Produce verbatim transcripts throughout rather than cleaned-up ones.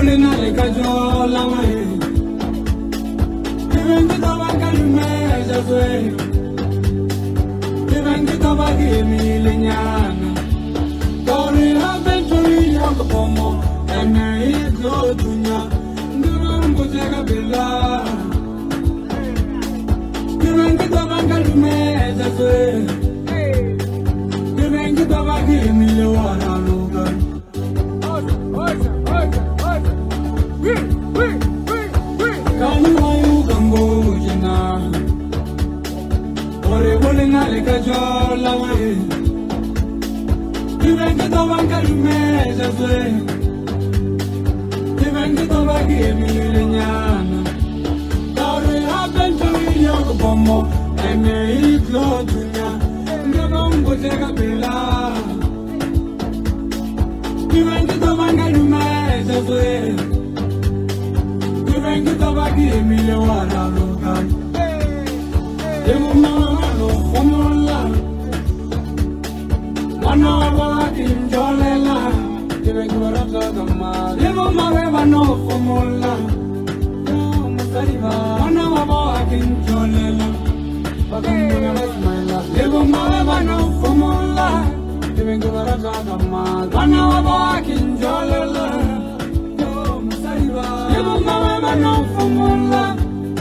bulina le kajola we. Kivengi tabaka lume jaswe. Kivengi tabaki emile nyana. Tori habenturi yoko pomo. Ene iglo dunya. Ndurun kujega bila. Kivengi tabaka lume jaswe. Kivengi tabaki emile wara luga. Bulina le kajola we. Kivengi tabaka lume jaswe. Kivengi tabaki emile nyana. Tori habenturi yoko pomo. Ene iglo dunya. Ndurun kujega bila. Kivengi tabaka lume jaswe. Kivengi tabaki emile wara luga. Demo mama no fomola. Mano wa kinjolela. Kivengi warata kama. Demo mama no fomola. Yo musariba. Mano wa kinjolela. Bakamuna basmaila. Demo mama no fomola. Kivengi warata kama. Mano wa kinjolela. Yo musariba. Demo mama no fomola.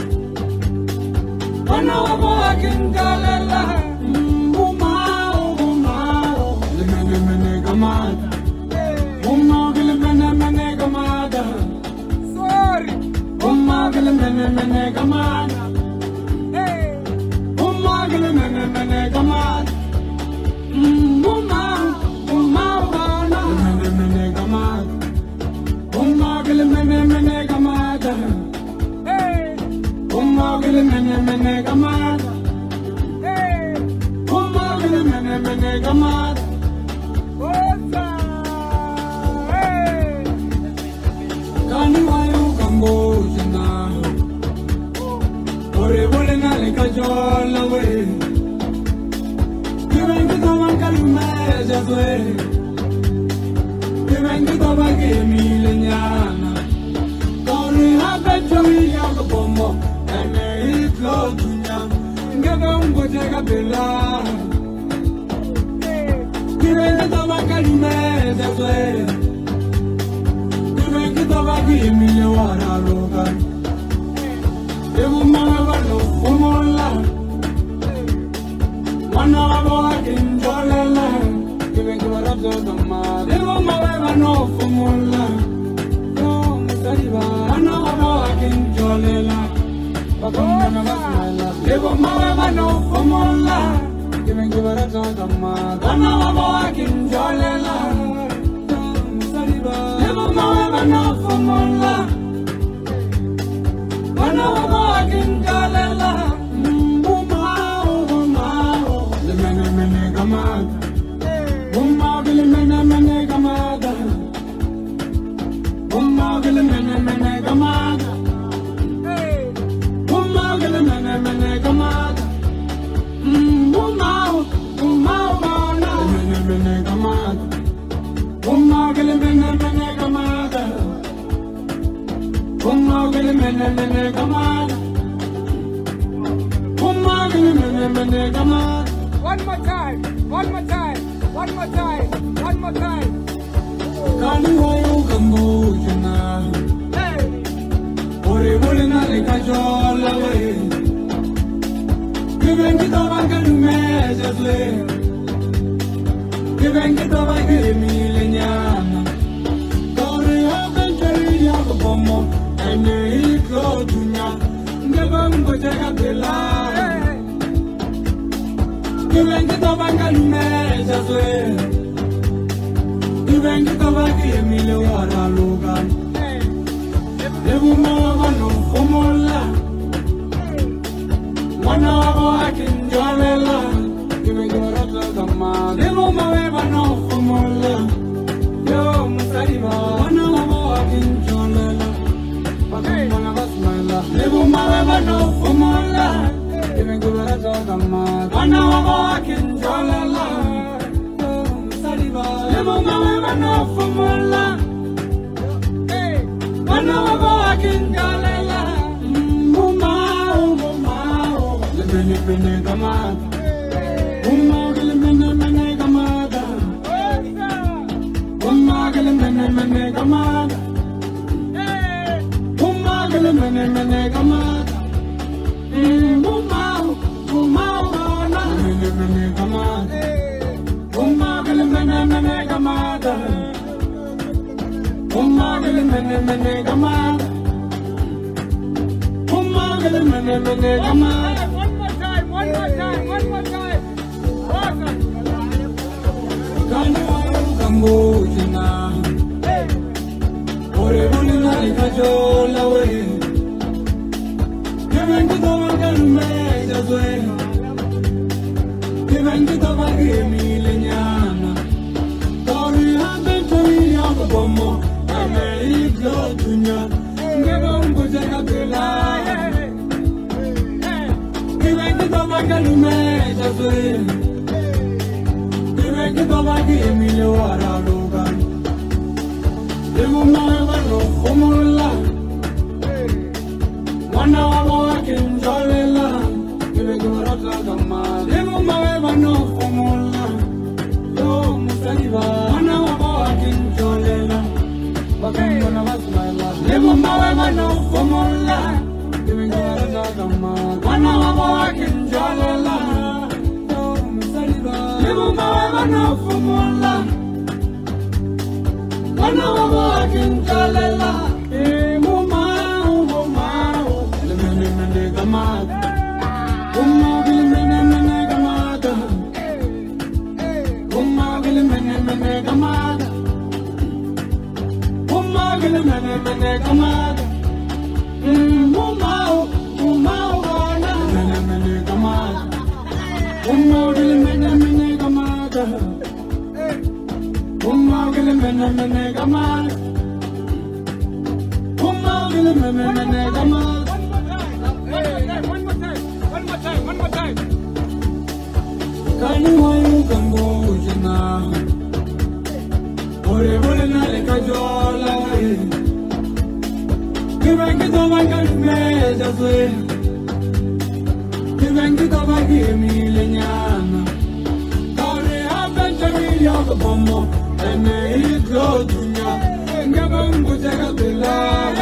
Mano wa kinjolela. Umao umao. Lemene mene kamada. Umao lemene mene kamada. Sorry. Umao lemene mene kamada. Hey. Umao lemene mene kamada. Umao umao bana. Lemene mene kamada. Umao lemene mene kamada. Hey. Umao lemene mene kamada. Hey. Umao lemene mene kamada. Oza. Hey. Kani wayo kambo jina. Ore bulina le kajola we. Kivengi tabaka lume jaswe. Kivengi tabaki emile nyana. Tori habenturi yoko pomo. Ene iglo dunya. Ndurun kujega bila. Kivengi tabaka lume jaswe. Kivengi tabaki emile wara luga. Demo mama no fomola. Mano wa kinjolela. Kivengi warata kama. Demo mama no fomola. Yo musariba. Mano wa kinjolela. Bakamuna basmaila. Demo mama no fomola. Kivengi warata kama. Mano wa kinjolela. Yo musariba. Demo mama no fomola. Mano wa kinjolela. Umao umao. Lemene mene kamada. Umao lemene mene kamada. Umao lemene mene kamada. Umao lemene mene kamada. Umao umao bana. Lemene mene kamada. Umao lemene mene kamada. Umao lemene mene kamada. Umao lemene mene kamada. One more time, one more time, one more time, one more time. Kani wayo kambo jina. Hey. Ore bulina le kajola we. Kivengi tabaka lume jaswe. Kivengi tabaki emile nyana. Tori habenturi yoko pomo. Ene iglo dunya. Ndurun kujega bila. Kivengi tabaka lume jaswe. Kivengi tabaki emile wara luga. Demo mama no fomola. Mano wa kinjolela. Kivengi warata kama. Demo mama no fomola. Yo musariba. Mano wa kinjolela. Bakamuna basmaila. Demo mama no fomola. Kivengi warata kama. Mano wa kinjolela. Yo musariba. Demo mama no fomola. mene kamada. Umma gele mene mene kamada. Umma gele mene mene kamada. Umma gele mene mene kamada. Umma umma na mene mene kamada. Umma gele mene mene kamada. Umma gele mene mene kamada. Umma gele mene mene kamada. One more time, one more time, one more time. Awesome. Kanu kambo jina. Ore boli na ikajola we. Kevengi to magalume jazwe. Kevengi to bagemi lenyana. Tori hambe tori yako bomo. Ame iklo dunya. Ngebo mboja kabela. Kevengi to magalume jazwe. Kevengi to bagemi lewara logan. Demu mawa no formula. Wana wa kinjolela. Kevengi marota kama. Demu mawa no formula. Yo musaliba. Wana wa kinjolela. Bakuna wasmaila. Demu mawa no formula. Kevengi marota kama. Wana wa kinjolela. Yo musaliba. Demu mawa no formula. Wana wa kinjolela. Demu mawa mene mene kamada. Umma gele mene mene kamada. Umma gele mene mene kamada. Umma gele mene mene kamada. Umma umma wana mene mene kamada. Umma gele mene mene kamada. Umma gele mene mene kamada. Umma gele mene mene kamada. One more time, one more time, one more time. Kanu wayu kambo jina. Ore bole na ikajola we. Kevengi to magalume jazwe. Kevengi to bagemi lenyana. Tori hambe tori yako bomo. Eme iklo dunya. Ngebo mboja kabela.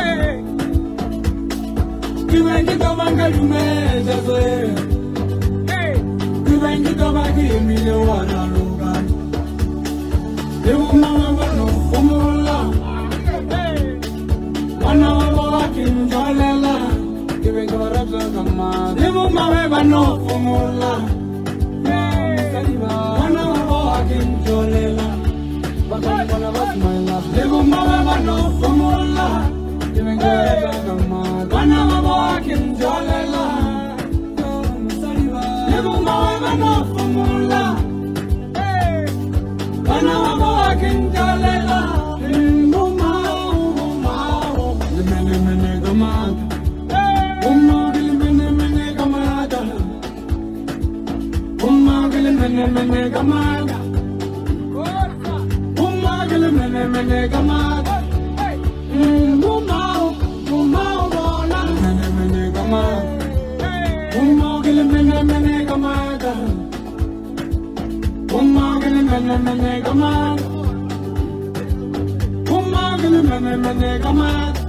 Kevengi to magalume jazwe. Kevengi to bagemi lewara logan. Demu mawa no formula. Wana wa kinjolela. Kevengi marota kama. Demu mawa no formula. Wana wa kinjolela. Bakuna wasmaila. Demu mawa no formula. Kevengi marota kama. Wana wa kinjolela. Demu mawa no formula. Wana wa kinjolela. Demu mawa mene mene kamada. Umma gele mene mene kamada. Umma gele mene mene kamada. Umma gele mene mene kamada. Umma umma wana mene mene kamada. Umma gele mene mene kamada. Umma gele mene mene kamada. Umma gele mene mene kamada.